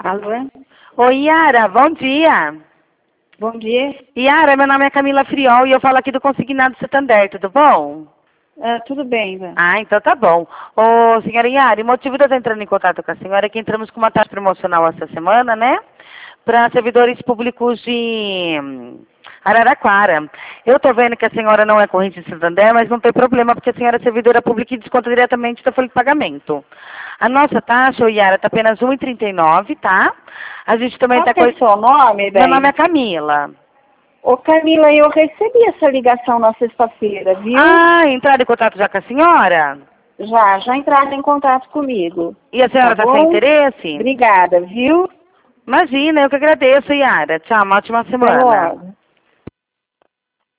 Alô? Oi, Yara, bom dia. Bom dia. Yara, meu nome é Camila Friol e eu falo aqui do Consignado Santander, tudo bom? Tudo bem, Ivan. Ah, então tá bom. Ô, senhora Yara, o motivo de eu estar entrando em contato com a senhora é que entramos com uma taxa promocional essa semana, né? Para servidores públicos de Araraquara. Eu tô vendo que a senhora não é corrente de Santander, mas não tem problema, porque a senhora é servidora pública e desconta diretamente da folha de pagamento. A nossa taxa, ô Yara, tá apenas R$ 1,39, tá? A gente também Qual tá que é o seu nome, Meu bem? nome é Camila. Ô, Camila, eu recebi essa ligação na sexta-feira, viu? Ah, entraram em contato já com a senhora? Já entraram em contato comigo. E a senhora Tá está sem bom? interesse? Obrigada, viu? Imagina, eu que agradeço, Yara. Tchau, uma ótima Até semana. logo.